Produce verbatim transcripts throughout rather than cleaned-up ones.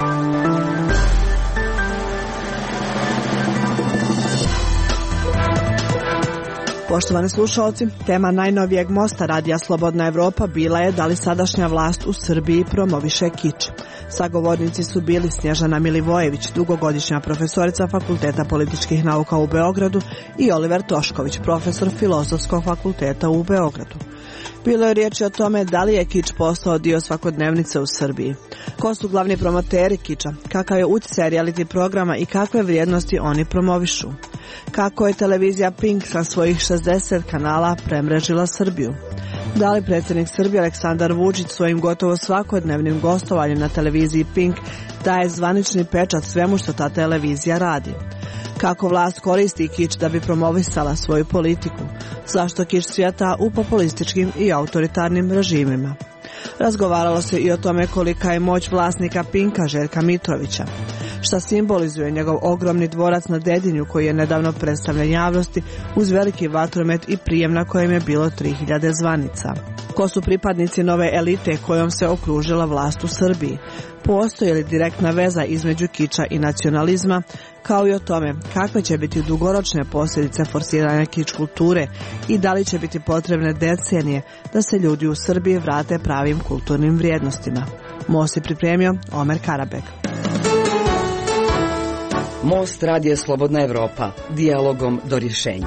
Poštovani slušalci, tema najnovijeg mosta Radija Slobodna Evropa bila je da li sadašnja vlast u Srbiji promoviše kič. Sagovornici su bili Snježana Milivojević, dugogodišnja profesorica Fakulteta političkih nauka u Beogradu, i Oliver Tošković, profesor Filozofskog fakulteta u Beogradu. Bilo je riječi o tome da li je kič postao dio svakodnevnice u Srbiji. Ko su glavni promoteri kiča, kakav je utjecaj reality programa i kakve vrijednosti oni promovišu. Kako je televizija Pink sa svojih šezdeset kanala premrežila Srbiju. Da li predsjednik Srbije Aleksandar Vučić svojim gotovo svakodnevnim gostovanjem na televiziji Pink daje zvanični pečat svemu što ta televizija radi. Kako vlast koristi kič da bi promovisala svoju politiku. Zašto kič cvjeta u populističkim i autoritarnim režimima. Razgovaralo se i o tome kolika je moć vlasnika Pinka Željka Mitrovića. Šta simbolizuje njegov ogromni dvorac na Dedinju koji je nedavno predstavljen javnosti uz veliki vatromet i prijem na kojem je bilo tri hiljade zvanica. Ko su pripadnici nove elite kojom se okružila vlast u Srbiji? Postoji li direktna veza između kiča i nacionalizma, kao i o tome kakve će biti dugoročne posljedice forsiranja kič kulture i da li će biti potrebne decenije da se ljudi u Srbiji vrate pravim kulturnim vrijednostima. Most je pripremio Omer Karabek. Most Radija Slobodna Evropa, dijalogom do rješenja.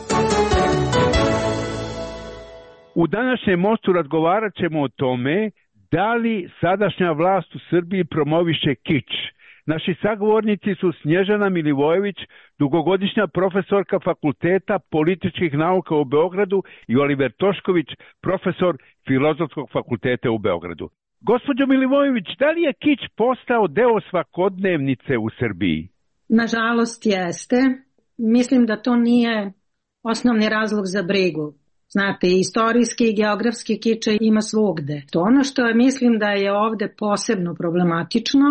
U današnjem mostu razgovarat ćemo o tome da li sadašnja vlast u Srbiji promoviše kič. Naši sagovornici su Snježana Milivojević, dugogodišnja profesorka Fakulteta političkih nauka u Beogradu, i Oliver Tošković, profesor Filozofskog fakulteta u Beogradu. Gospođo Milivojević, da li je kič postao deo svakodnevnice u Srbiji? Nažalost jeste. Mislim da to nije osnovni razlog za brigu. Znate, istorijski i geografski kič ima svugde. To ono što je, mislim da je ovde posebno problematično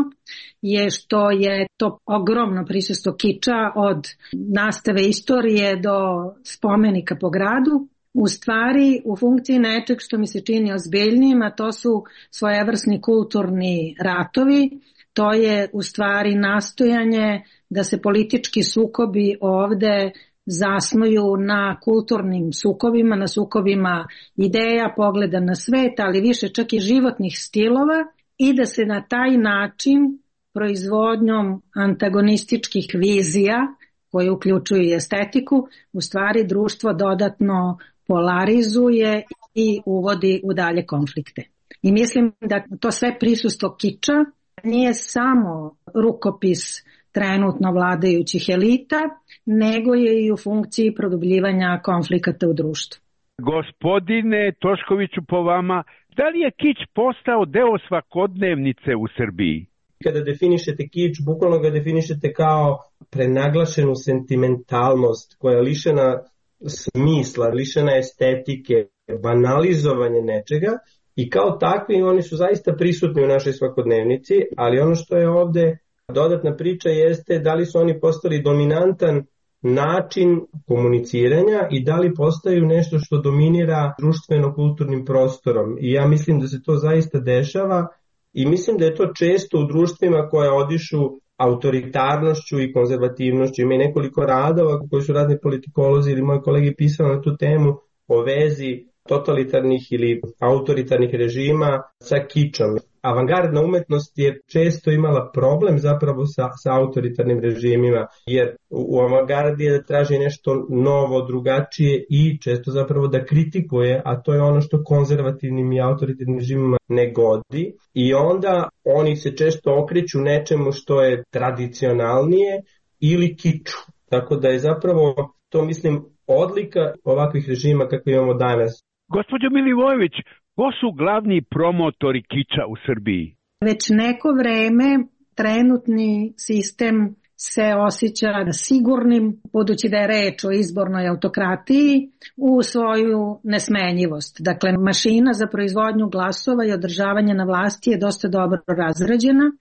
je što je to ogromno prisustvo kiča od nastave istorije do spomenika po gradu u stvari u funkciji nečeg što mi se čini ozbiljnijim, a to su svojevrsni kulturni ratovi. To je u stvari nastojanje da se politički sukobi ovde zasnuju na kulturnim sukobima, na sukobima ideja, pogleda na svet, ali više čak i životnih stilova, i da se na taj način proizvodnjom antagonističkih vizija, koje uključuju i estetiku, u stvari društvo dodatno polarizuje i uvodi u dalje konflikte. I mislim da to sve prisustvo kiča nije samo rukopis trenutno vladajućih elita, nego je i u funkciji produbljivanja konflikata u društvu. Gospodine Toškoviću, po vama, da li je kič postao deo svakodnevnice u Srbiji? Kada definišete kič, bukvalno ga definišete kao prenaglašenu sentimentalnost koja je lišena smisla, lišena estetike, banalizovanje nečega, i kao takvi oni su zaista prisutni u našoj svakodnevnici, ali ono što je ovde dodatna priča jeste da li su oni postali dominantan način komuniciranja i da li postaju nešto što dominira društveno-kulturnim prostorom. I ja mislim da se to zaista dešava i mislim da je to često u društvima koje odišu autoritarnošću i konzervativnošću. Ima i nekoliko radova koji su razni politikolozi ili moji kolege pisali na tu temu o vezi totalitarnih ili autoritarnih režima sa kičom. Avangardna umetnost je često imala problem zapravo sa, sa autoritarnim režimima, jer u avangardi je da traži nešto novo, drugačije i često zapravo da kritikuje, a to je ono što konzervativnim i autoritarnim režimima ne godi. I onda oni se često okreću nečemu što je tradicionalnije ili kiču. Tako da je zapravo to, mislim, odlika ovakvih režima kakve imamo danas. Gospođo Milivojević, ko su glavni promotori kiča u Srbiji? Već neko vreme trenutni sistem se osjeća sigurnim, budući da je reč o izbornoj autokratiji, u svoju nesmenjivost. Dakle, mašina za proizvodnju glasova i održavanje na vlasti je dosta dobro razrađena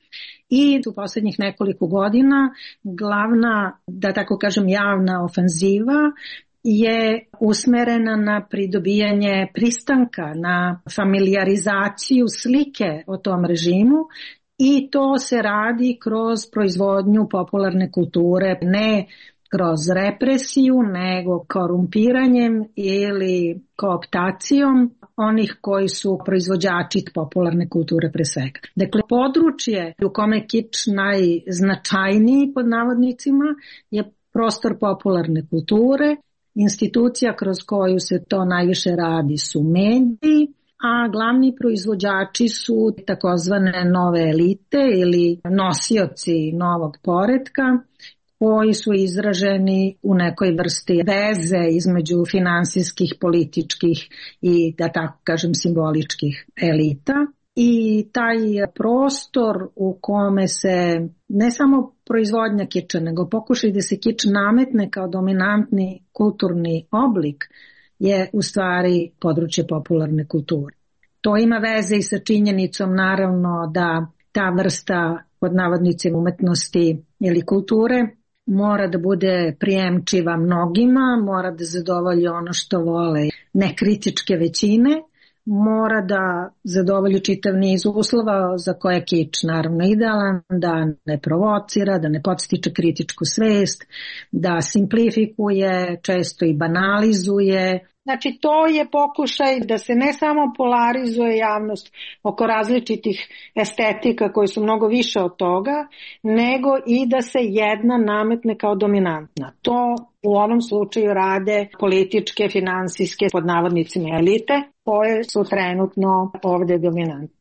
i u posljednjih nekoliko godina glavna, da tako kažem, javna ofenziva je usmerena na pridobijanje pristanka, na familijarizaciju slike o tom režimu i to se radi kroz proizvodnju popularne kulture, ne kroz represiju, nego korumpiranjem ili kooptacijom onih koji su proizvođači popularne kulture pre svega. Dakle, područje u kome je kič najznačajniji pod navodnicima je prostor popularne kulture. Institucija kroz koju se to najviše radi su mediji, a glavni proizvođači su takozvane nove elite ili nosioci novog poretka, koji su izraženi u nekoj vrsti veze između finansijskih, političkih i, da tako kažem, simboličkih elita. I taj prostor u kome se ne samo proizvodnja kiča, nego pokušaj da se kič nametne kao dominantni kulturni oblik je u stvari područje popularne kulture. To ima veze i sa činjenicom naravno da ta vrsta pod navodnicima umetnosti ili kulture mora da bude prijemčiva mnogima, mora da zadovolji ono što vole nekritičke većine, mora da zadovolji čitav niz uslova za koje je kič naravno idealan, da ne provocira, da ne podstiče kritičku svest, da simplifikuje, često i banalizuje. Znači, to je pokušaj da se ne samo polarizuje javnost oko različitih estetika koji su mnogo više od toga, nego i da se jedna nametne kao dominantna. To u ovom slučaju rade političke, finansijske, pod navodnicima elite, koje su trenutno ovde dominantne.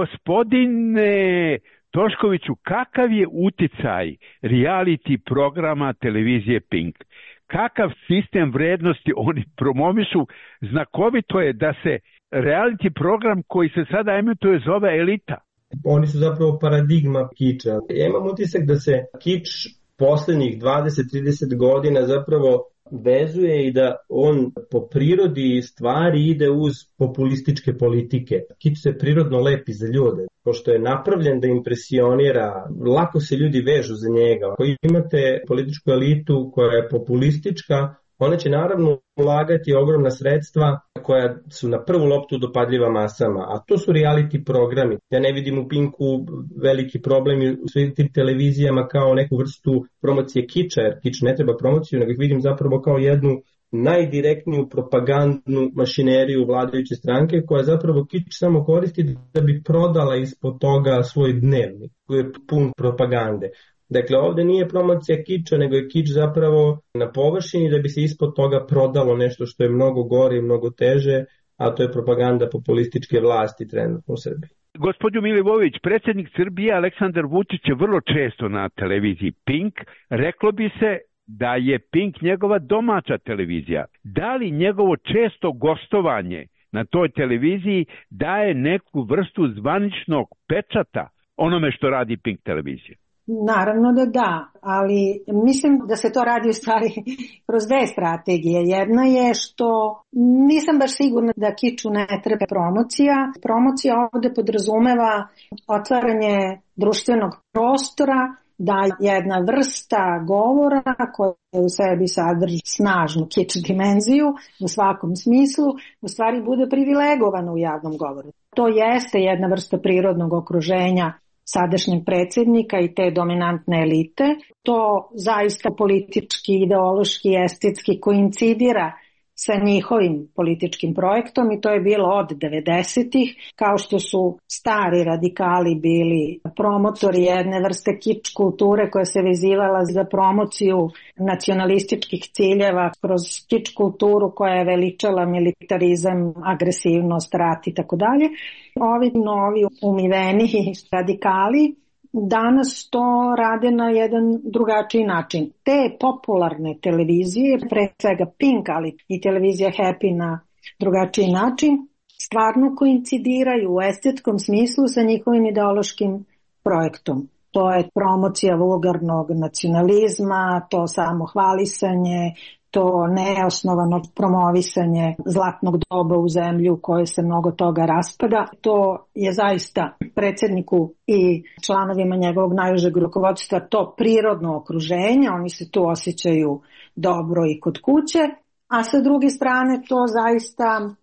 Gospodine Toškoviću, kakav je uticaj reality programa televizije Pink? Kakav sistem vrednosti oni promovišu? Znakovito je da se reality program koji se sada emituje zove Elita. Oni su zapravo paradigma kiča. Ja imam utisak da se kič poslednjih dvadeset do trideset godina zapravo vezuje i da on po prirodi stvari ide uz populističke politike. Kič se prirodno lepi za ljude. Pošto je napravljen da impresionira, lako se ljudi vežu za njega. Ako imate političku elitu koja je populistička, ona će naravno ulagati ogromna sredstva koja su na prvu loptu dopadljiva masama, a to su reality programi. Ja ne vidim u Pinku veliki problem u svim tim televizijama kao neku vrstu promocije kiča, jer kič ne treba promociju, nego ih vidim zapravo kao jednu najdirektniju propagandnu mašineriju vladajuće stranke koja zapravo kič samo koristi da bi prodala ispod toga svoj dnevnik koji je pun propagande. Dakle, ovde nije promocija kiča, nego je kič zapravo na površini da bi se ispod toga prodalo nešto što je mnogo gore i mnogo teže, a to je propaganda populističke vlasti trenutno u Srbiji. Gospodin Milivojević, predsjednik Srbije Aleksandar Vučić je vrlo često na televiziji Pink. Reklo bi se da je Pink njegova domaća televizija. Da li njegovo često gostovanje na toj televiziji daje neku vrstu zvaničnog pečata onome što radi Pink televizija? Naravno da da, ali mislim da se to radi u stvari kroz dve strategije. Jedna je što nisam baš sigurna da kiču ne treba promocija. Promocija ovde podrazumeva otvaranje društvenog prostora, da jedna vrsta govora koja u sebi sadrži snažnu kič dimenziju u svakom smislu, u stvari bude privilegovana u javnom govoru. To jeste jedna vrsta prirodnog okruženja sadašnjeg predsjednika i te dominantne elite. To zaista politički, ideološki, estetski koincidira sa njihovim političkim projektom i to je bilo od devedesetih, kao što su stari radikali bili promotori jedne vrste kič kulture koja se vezivala za promociju nacionalističkih ciljeva kroz kič kulturu koja je veličala militarizam, agresivnost, rat i tako dalje. Ovi novi umiveni radikali danas to rade na jedan drugačiji način. Te popularne televizije, pre svega Pink, ali i televizija Happy na drugačiji način, stvarno koincidiraju u estetskom smislu sa njihovim ideološkim projektom. To je promocija vulgarnog nacionalizma, to samo hvalisanje, to neosnovano promovisanje zlatnog doba u zemlju u kojoj se mnogo toga raspada. To je zaista predsjedniku i članovima njegovog najužeg rukovodstva to prirodno okruženje, oni se tu osjećaju dobro i kod kuće, a sa druge strane to zaista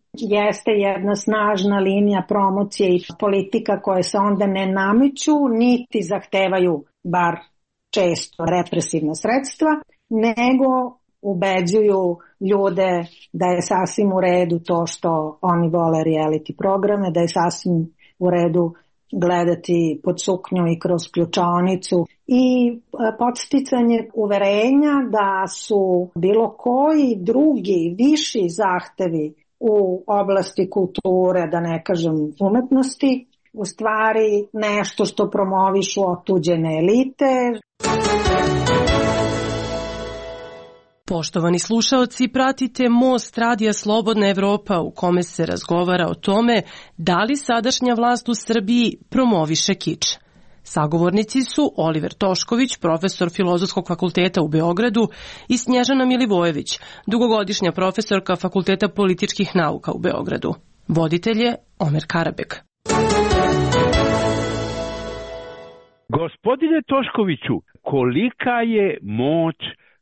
jeste jedna snažna linija promocije i politika koje se onda ne nameću, niti zahtevaju bar često represivna sredstva, nego ubeđuju ljude da je sasvim u redu to što oni vole reality programe, da je sasvim u redu gledati pod suknju i kroz ključaonicu i podsticanje uverenja da su bilo koji drugi viši zahtevi u oblasti kulture, da ne kažem umetnosti, u stvari nešto što promovišu otuđene elite. Poštovani slušaoci, pratite Most Radija Slobodna Evropa u kome se razgovara o tome da li sadašnja vlast u Srbiji promoviše kič. Sagovornici su Oliver Tošković, profesor Filozofskog fakulteta u Beogradu, i Snježana Milivojević, dugogodišnja profesorka Fakulteta političkih nauka u Beogradu. Voditelj je Omer Karabek. Gospodine Toškoviću, kolika je moć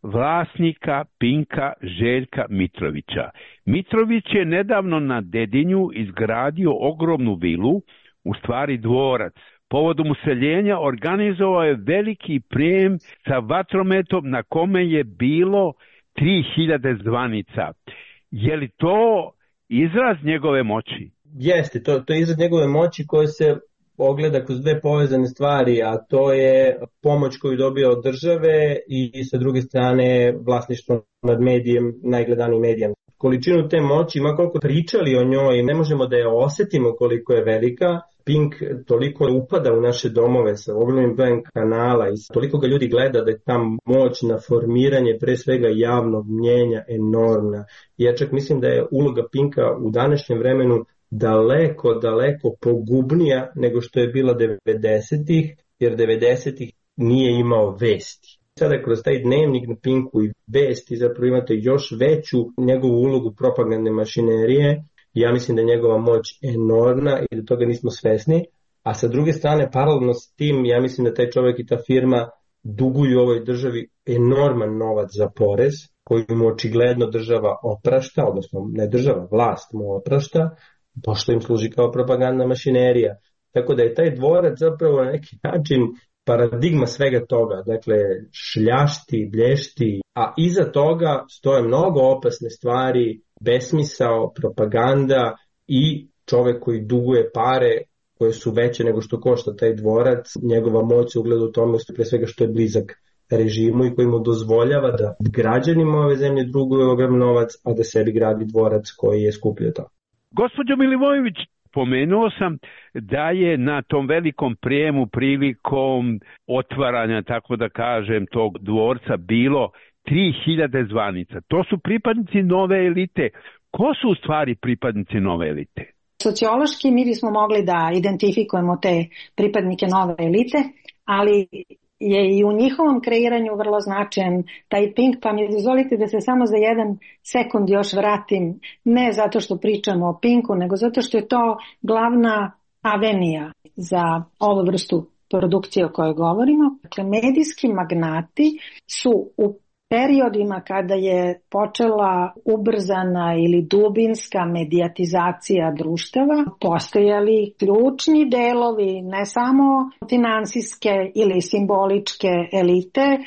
vlasnika Pinka Željka Mitrovića? Mitrović je nedavno na Dedinju izgradio ogromnu vilu, u stvari dvorac. Povodom useljenja organizovao je veliki prijem sa vatrometom na kome je bilo tri hiljade zvanica. Je li to izraz njegove moći? Jeste, to, to je izraz njegove moći koji se ogleda kroz dve povezane stvari, a to je pomoć koju dobija od države i, i sa druge strane vlasništvo nad medijem, najgledanijim medijem. Količinu te moći, ma koliko pričali o njoj, ne možemo da je osetimo koliko je velika. Pink toliko upada u naše domove sa ogromnim brojem kanala i toliko ga ljudi gleda da je ta moć na formiranje pre svega javnog mnjenja enormna. Ja čak mislim da je uloga Pinka u današnjem vremenu daleko, daleko pogubnija nego što je bila devedesetih, jer devedesetih nije imao vesti. Sada kroz taj dnevnik na Pinku i vesti zapravo imate još veću njegovu ulogu propagandne mašinerije. Ja mislim da je njegova moć enormna i da toga nismo svesni. A sa druge strane, paralelno s tim, ja mislim da taj čovjek i ta firma duguju ovoj državi enorman novac za porez, koji mu očigledno država oprašta, odnosno ne država, vlast mu oprašta, pošto im služi kao propagandna mašinerija. Tako da je taj dvorac zapravo na neki način paradigma svega toga, dakle šljašti, blješti, a iza toga stoje mnogo opasne stvari, besmisao, propaganda i čovek koji duguje pare koje su veće nego što košta taj dvorac. Njegova moć se ugleda u tome pre svega što je blizak režimu i koji mu dozvoljava da građanima ove zemlje druguje ogrom novac, a da sebi gradi dvorac koji je skuplje to. Gospođo Milivojević, pomenuo sam da je na tom velikom prijemu prilikom otvaranja, tako da kažem, tog dvorca bilo tri hiljade zvanica. To su pripadnici nove elite. Ko su u stvari pripadnici nove elite? Sociološki mi bismo mogli da identifikujemo te pripadnike nove elite, ali je i u njihovom kreiranju vrlo značajan taj Pink, pa mi dozvolite da se samo za jedan sekund još vratim, ne zato što pričamo o Pinku, nego zato što je to glavna avenija za ovu vrstu produkcije o kojoj govorimo. Dakle, medijski magnati su u periodima kada je počela ubrzana ili dubinska medijatizacija društava, postojali ključni delovi ne samo finansijske ili simboličke elite,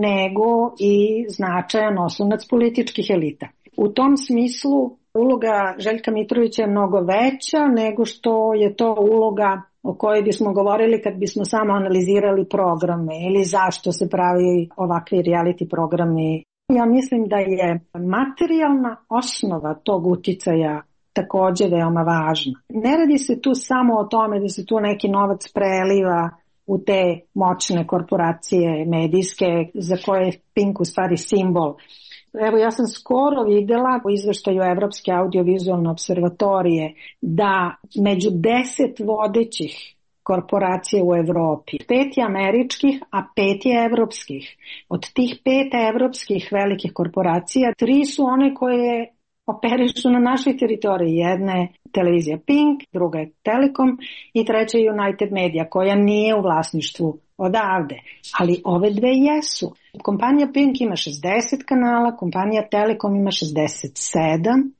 nego i značajan oslonac političkih elita. U tom smislu uloga Željka Mitrovića je mnogo veća nego što je to uloga o kojoj bismo govorili kad bismo samo analizirali programe ili zašto se pravi ovakvi reality programi. Ja mislim da je materijalna osnova tog uticaja također veoma važna. Ne radi se tu samo o tome da se tu neki novac preliva u te moćne korporacije medijske za koje je Pink u stvari simbol. Evo, ja sam skoro vidjela u izveštaju Evropske audiovizualne observatorije da među deset vodećih korporacija u Evropi, pet je američkih, a pet je evropskih. Od tih pet evropskih velikih korporacija, tri su one koje operišu na našoj teritoriji. Jedna je televizija Pink, druga je Telekom i treća je United Media, koja nije u vlasništvu odavde. Ali ove dve jesu. Kompanija Pink ima šezdeset kanala, kompanija Telekom ima šezdeset sedam,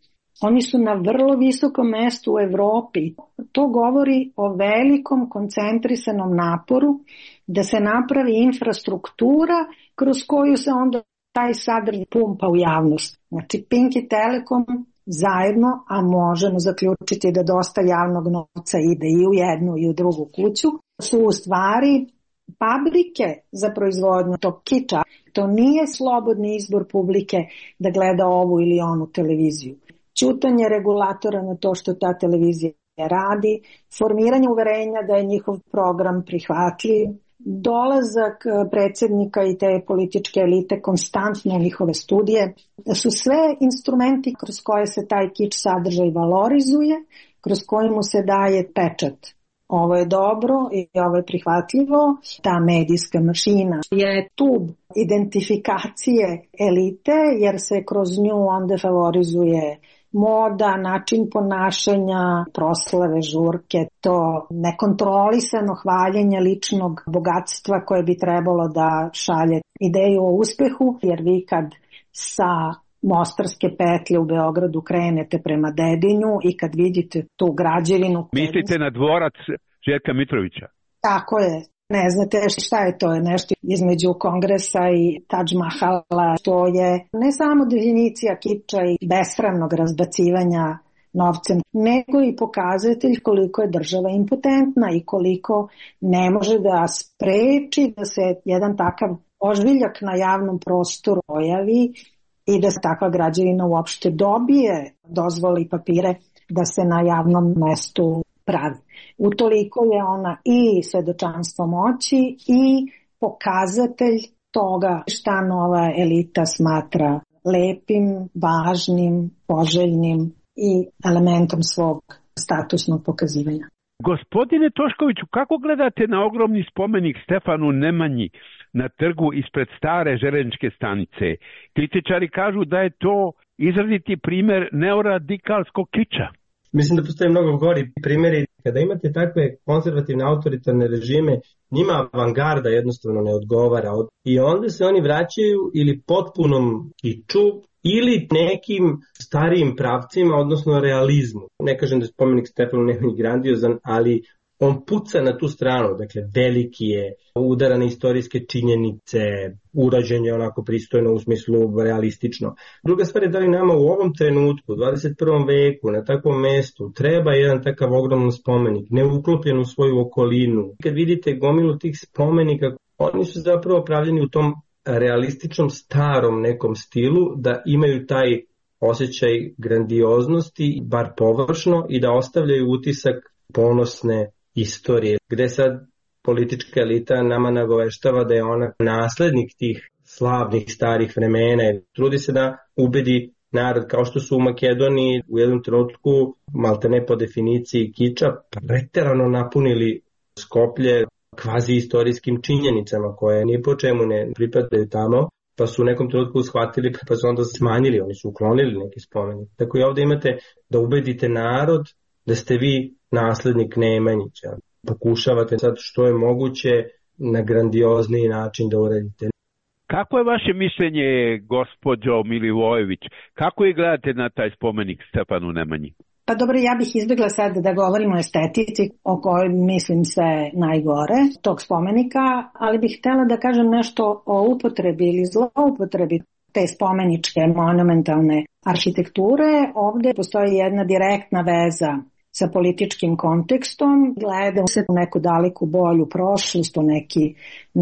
Oni su na vrlo visokom mestu u Evropi. To govori o velikom koncentrisanom naporu da se napravi infrastruktura kroz koju se onda taj sadržaj pumpa u javnost. Znači Pink i Telekom zajedno, a možemo zaključiti da dosta javnog novca ide i u jednu i u drugu kuću, su u stvari fabrike za proizvodnju tog kiča. To nije slobodni izbor publike da gleda ovu ili onu televiziju. Ćutanje regulatora na to što ta televizija radi, formiranje uverenja da je njihov program prihvatljiv, dolazak predsjednika i te političke elite konstantno u njihove studije, da su sve instrumenti kroz koje se taj kič sadržaj valorizuje, kroz koji mu se daje pečat. Ovo je dobro i ovo je prihvatljivo. Ta medijska mašina je tub identifikacije elite, jer se kroz nju onda favorizuje moda, način ponašanja, proslave, žurke, to nekontrolisano hvaljenje ličnog bogatstva koje bi trebalo da šalje ideju o uspehu, jer vi kad sa Mostarske petlje u Beogradu krenete prema Dedinju i kad vidite tu građevinu... Mislite na dvorac Željka Mitrovića? Tako je. Ne znate šta je to, je nešto između Kongresa i Taj Mahala. To je ne samo definicija kiča i besramnog razbacivanja novcem, nego i pokazatelj koliko je država impotentna i koliko ne može da spreči da se jedan takav ožviljak na javnom prostoru pojavi i da se takva građevina uopšte dobije dozvoli papire da se na javnom mestu pravi. Utoliko je ona i svedočanstvo moći i pokazatelj toga šta nova elita smatra lepim, važnim, poželjnim i elementom svog statusnog pokazivanja. Gospodine Toškoviću, kako gledate na ogromni spomenik Stefanu Nemanji na trgu ispred stare železničke stanice? Kritičari kažu da je to izraziti primjer neoradikalskog kiča. Mislim da postoje mnogo gori primjeri. Kada imate takve konzervativne autoritarne režime, njima avangarda jednostavno ne odgovara. I onda se oni vraćaju ili potpunom kiču ili nekim starijim pravcima, odnosno realizmu. Ne kažem da je spomenik Stefanu Nemanji grandiozan, ali on puca na tu stranu. Dakle, veliki je, udara na istorijske činjenice, urađen je onako pristojno u smislu realistično. Druga stvar je da li nama u ovom trenutku, u dvadeset prvom veku, na takvom mestu, treba jedan takav ogroman spomenik, neuklopljen u svoju okolinu. Kad vidite gomilu tih spomenika, oni su zapravo pravljeni u tom realističnom starom nekom stilu, da imaju taj osjećaj grandioznosti, bar površno, i da ostavljaju utisak ponosne istorije, gde sad politička elita nama nagoveštava da je ona naslednik tih slavnih starih vremena. Trudi se da ubedi narod, kao što su u Makedoniji u jednom trenutku, maltene po definiciji kiča, preterano napunili Skoplje kvazi istorijskim činjenicama koje ni po čemu ne pripadaju tamo, pa su u nekom trenutku shvatili, pa su onda smanjili, oni su uklonili neki spomenik. Tako i ovdje imate da ubedite narod da ste vi naslednik Nemanjića. Pokušavate sad što je moguće na grandiozniji način da uradite. Kako je vaše mišljenje, gospođo Milivojević? Kako je gledate na taj spomenik Stefanu Nemanji? Pa dobro, ja bih izbjegla sad da govorimo o estetici o kojoj mislim se najgore tog spomenika, ali bih htjela da kažem nešto o upotrebi ili zloupotrebi te spomeničke monumentalne arhitekture. Ovdje postoji jedna direktna veza sa političkim kontekstom, gledamo se u neku daleku bolju prošlost, u neki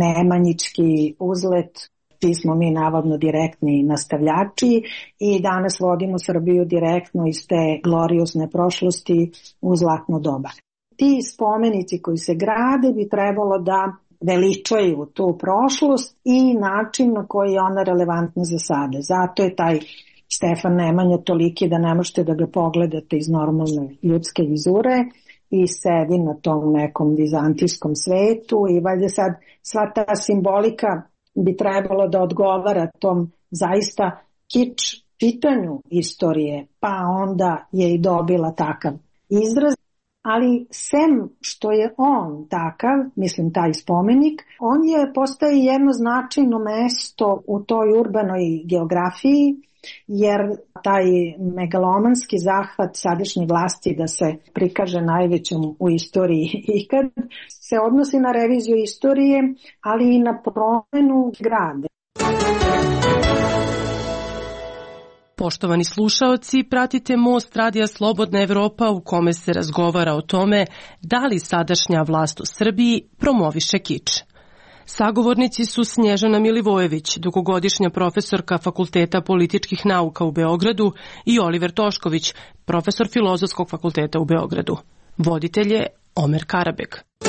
nemanjički uzlet, ti smo mi navodno direktni nastavljači i danas vodimo Srbiju direktno iz te gloriozne prošlosti u zlatno doba. Ti spomenici koji se grade bi trebalo da veličaju tu prošlost i način na koji je ona relevantna za sada. Zato je taj Stefan Nemanja toliki da ne možete da ga pogledate iz normalne ljudske vizure i sedi na tom nekom vizantijskom svetu i valjda sad sva ta simbolika bi trebalo da odgovara tom zaista kič čitanju istorije, pa onda je i dobila takav izraz. ali sem što je on takav, mislim taj spomenik, on je postaje jedno značajno mesto u toj urbanoj geografiji, jer taj megalomanski zahvat sadašnje vlasti da se prikaže najvećom u istoriji ikad se odnosi na reviziju istorije, ali i na promenu grada. Poštovani slušaoci, pratite Most Radija Slobodna Evropa u kome se razgovara o tome da li sadašnja vlast u Srbiji promoviše kič. Sagovornici su Snježana Milivojević, dugogodišnja profesorka Fakulteta političkih nauka u Beogradu, i Oliver Tošković, profesor Filozofskog fakulteta u Beogradu. Voditelj je Omer Karabeg.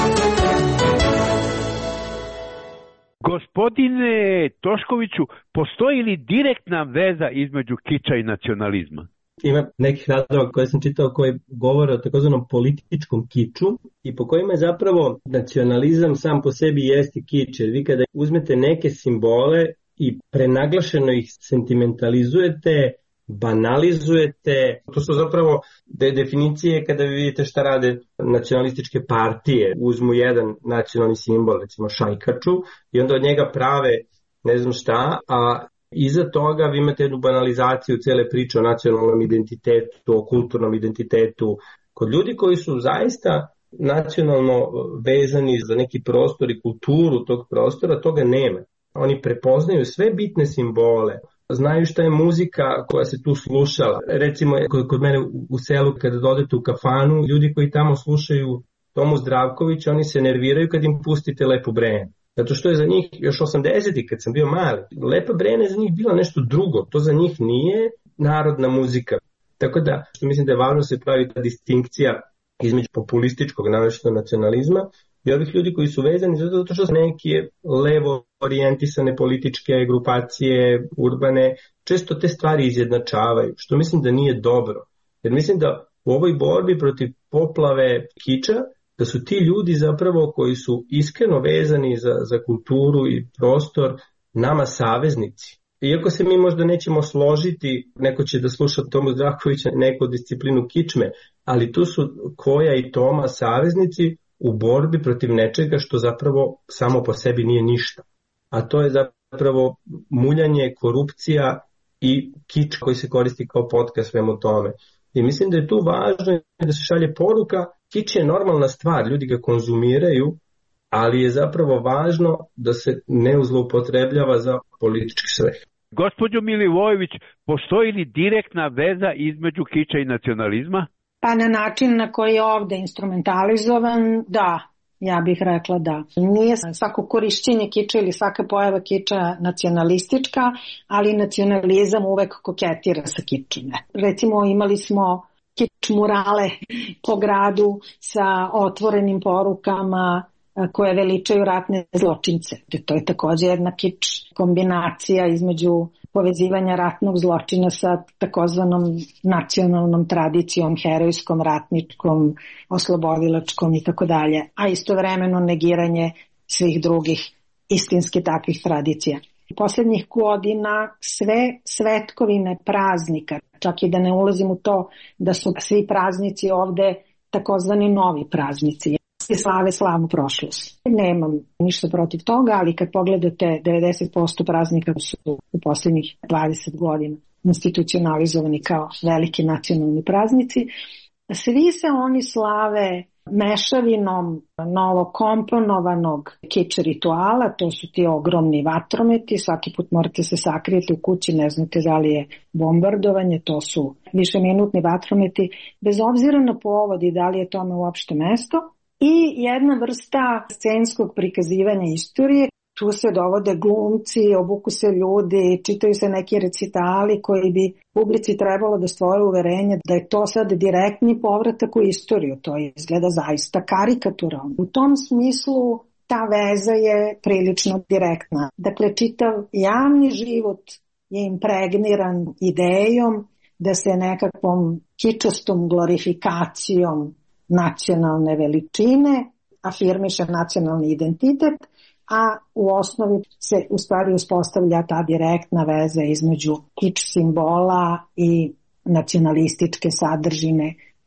Gospodine Toškoviću, postoji li direktna veza između kiča i nacionalizma? Ima nekih radova koje sam čitao koji govore o takozvanom političkom kiču i po kojima je zapravo nacionalizam sam po sebi jeste kič. Jer vi kada uzmete neke simbole i prenaglašeno ih sentimentalizujete, banalizujete, to su zapravo de definicije kada vi vidite šta rade nacionalističke partije. Uzmu jedan nacionalni simbol, recimo šajkaču, i onda od njega prave ne znam šta, a iza toga vi imate jednu banalizaciju cele priče o nacionalnom identitetu, o kulturnom identitetu. Kod ljudi koji su zaista nacionalno vezani za neki prostor i kulturu tog prostora, toga nema. Oni prepoznaju sve bitne simbole, znaju šta je muzika koja se tu slušala. Recimo, kod mene u selu kada dodete u kafanu, ljudi koji tamo slušaju Tomu Zdravkovića, oni se nerviraju kad im pustite Lepo Brene. Zato što je za njih, još osamdesetih kad sam bio mali, Lepa Brene je za njih bila nešto drugo. To za njih nije narodna muzika. Tako da, što mislim da je važno se pravi ta distinkcija između populističkog naročito nacionalizma i ovih ljudi koji su vezani zato što su neke levo orijentisane političke grupacije, urbane, često te stvari izjednačavaju, što mislim da nije dobro. Jer mislim da u ovoj borbi protiv poplave kiča, da su ti ljudi zapravo koji su iskreno vezani za, za kulturu i prostor nama saveznici. Iako se mi možda nećemo složiti, neko će da sluša Tomu Zdravkovića, neko disciplinu kičme, ali tu su Koja i Toma saveznici u borbi protiv nečega što zapravo samo po sebi nije ništa. A to je zapravo muljanje, korupcija i kič koji se koristi kao potka svemu tome. I mislim da je tu važno da se šalje poruka, kič je normalna stvar, ljudi ga konzumiraju, ali je zapravo važno da se ne zloupotrebljava za politički svrhe. Gospođo Milivojević, postoji li direktna veza između kiča i nacionalizma? Pa na način na koji je ovde instrumentalizovan, da, ja bih rekla da. Nije svako korišćenje kiča ili svaka pojava kiča nacionalistička, ali nacionalizam uvek koketira sa kičom. Recimo imali smo kič murale po gradu sa otvorenim porukama koje veličaju ratne zločince. To je takođe jedna kič kombinacija između povezivanja ratnog zločina sa takozvanom nacionalnom tradicijom, herojskom, ratničkom, oslobodilačkom i tako dalje, a istovremeno negiranje svih drugih istinski takvih tradicija. Poslednjih godina sve svetkovine praznika, čak i da ne ulazim u to da su svi praznici ovde takozvani novi praznici, se slave slavnu prošlost. Nemam ništa protiv toga, ali kad pogledate devedeset posto praznika su u poslednjih dvadeset godina institucionalizovani kao veliki nacionalni praznici, svi se oni slave mešavinom novokomponovanog kič rituala, to su ti ogromni vatrometi, svaki put morate se sakrijeti u kući, ne znate da li je bombardovanje, to su višeminutni vatrometi, bez obzira na povod i da li je tome uopšte mesto. I jedna vrsta scenskog prikazivanja istorije, tu se dovode glumci, obuku se ljudi, čitaju se neki recitali koji bi publici trebalo da stvore uverenje da je to sad direktni povratak u istoriju. To izgleda zaista karikaturalno. U tom smislu ta veza je prilično direktna. Dakle, čitav javni život je impregniran idejom da se nekakvom kičastom glorifikacijom nacionalne veličine afirmiše nacionalni identitet, a u osnovi se u stvari uspostavlja ta direktna veza između kič simbola i nacionalističke sadržine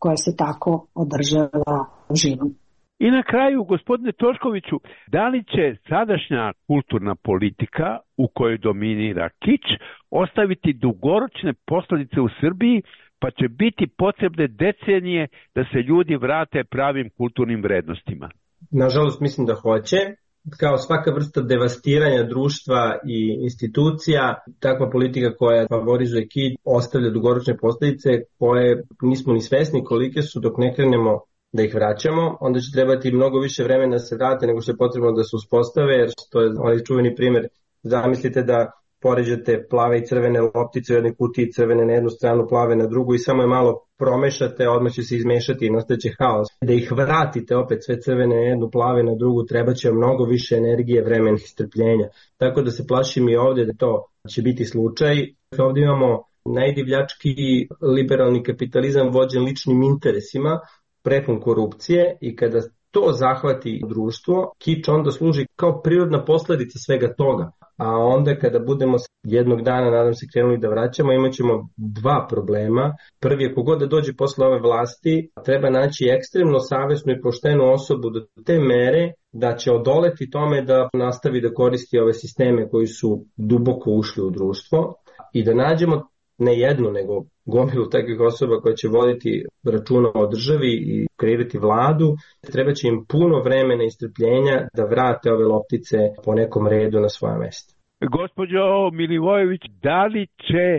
koja se tako održava živom. I na kraju, gospodine Toškoviću, da li će sadašnja kulturna politika u kojoj dominira kič ostaviti dugoročne posljedice u Srbiji, pa će biti potrebne decenije da se ljudi vrate pravim kulturnim vrednostima? Nažalost, mislim da hoće. Kao svaka vrsta devastiranja društva i institucija, takva politika koja favorizuje kič ostavlja dugoročne posljedice koje nismo ni svesni kolike su dok ne krenemo da ih vraćamo. Onda će trebati mnogo više vremena da se vrate nego što je potrebno da se uspostave, jer to je onaj čuveni primjer. Zamislite da poređate plave i crvene loptice u jednoj kutiji, crvene na jednu stranu, plave na drugu i samo je malo promešate, odmah će se izmešati i nastaće haos. Da ih vratite opet sve crvene na jednu, plave na drugu, treba će mnogo više energije, vremena i strpljenja. Tako da se plašim i ovdje da to će biti slučaj. Ovdje imamo najdivljački liberalni kapitalizam vođen ličnim interesima, prepun korupcije, i kada to zahvati društvo, kič onda služi kao prirodna posljedica svega toga. A onda kada budemo jednog dana, nadam se, krenuli da vraćamo, imat ćemo dva problema. Prvi je, kogod da dođe posle ove vlasti, treba naći ekstremno savesnu i poštenu osobu do te mere da će odoleti tome da nastavi da koristi ove sisteme koji su duboko ušli u društvo, i da nađemo ne jednu, nego gomilu takvih osoba koja će voditi računa o državi i kreirati vladu. Treba će im puno vremena i strpljenja da vrate ove loptice po nekom redu na svoje mjesto. Gospođo Milivojević, da li će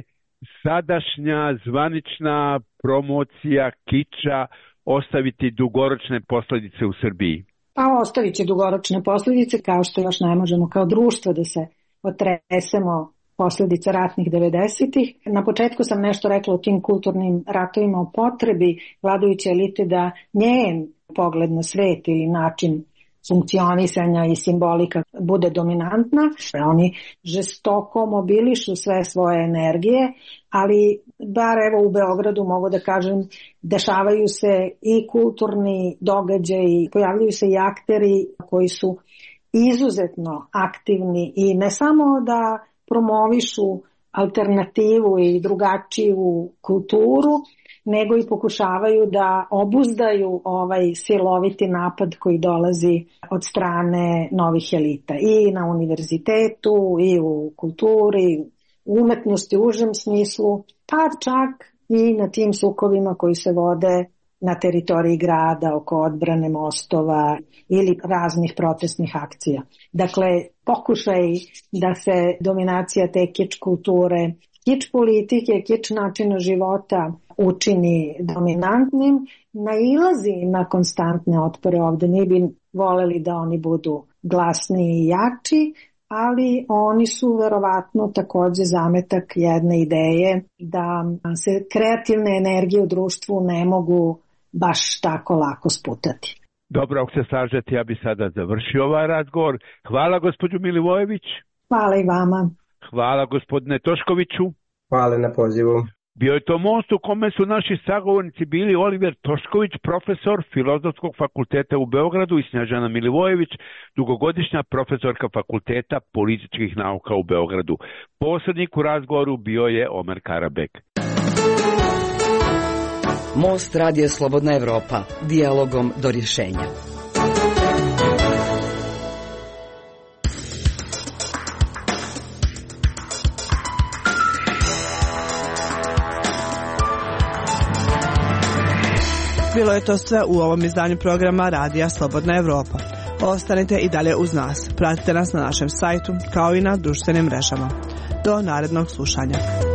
sadašnja zvanična promocija kiča ostaviti dugoročne posljedice u Srbiji? Pa ostavit će dugoročne posljedice, kao što još ne možemo kao društvo da se otresemo posljedica ratnih devedesetih. Na početku sam nešto rekla o tim kulturnim ratovima, o potrebi vladajuće elite da njen pogled na svet ili način funkcionisanja i simbolika bude dominantna. Oni žestoko mobilišu sve svoje energije, ali bar evo u Beogradu mogu da kažem, dešavaju se i kulturni događaji, pojavljuju se i akteri koji su izuzetno aktivni i ne samo da promovišu alternativu i drugačiju kulturu, nego i pokušavaju da obuzdaju ovaj siloviti napad koji dolazi od strane novih elita i na univerzitetu i u kulturi, u umetnosti u užem smislu, pa čak i na tim sukovima koji se vode na teritoriji grada oko odbrane mostova ili raznih protestnih akcija. Dakle, pokušaj da se dominacija te kič kulture, kič politike, kič načina života učini dominantnim, nailazi na konstantne otpore ovdje. Mi bi voleli da oni budu glasniji i jači, ali oni su verovatno također zametak jedne ideje da se kreativne energije u društvu ne mogu baš tako lako sputati. Dobro, ako se slažete, ja bi sada završio ovaj razgovor. Hvala gospođu Milivojević. Hvala i vama. Hvala gospodine Toškoviću. Hvala na pozivu. Bio je to most u kome su naši sagovornici bili Oliver Tošković, profesor Filozofskog fakulteta u Beogradu, i Snježana Milivojević, dugogodišnja profesorka Fakulteta političkih nauka u Beogradu. Posrednik u razgovoru bio je Omer Karabek. Most Radija Slobodna Evropa, dijalogom do rješenja. Bilo je to sve u ovom izdanju programa Radija Slobodna Evropa. Ostanite i dalje uz nas. Pratite nas na našem sajtu kao i na društvenim mrežama. Do narednog slušanja.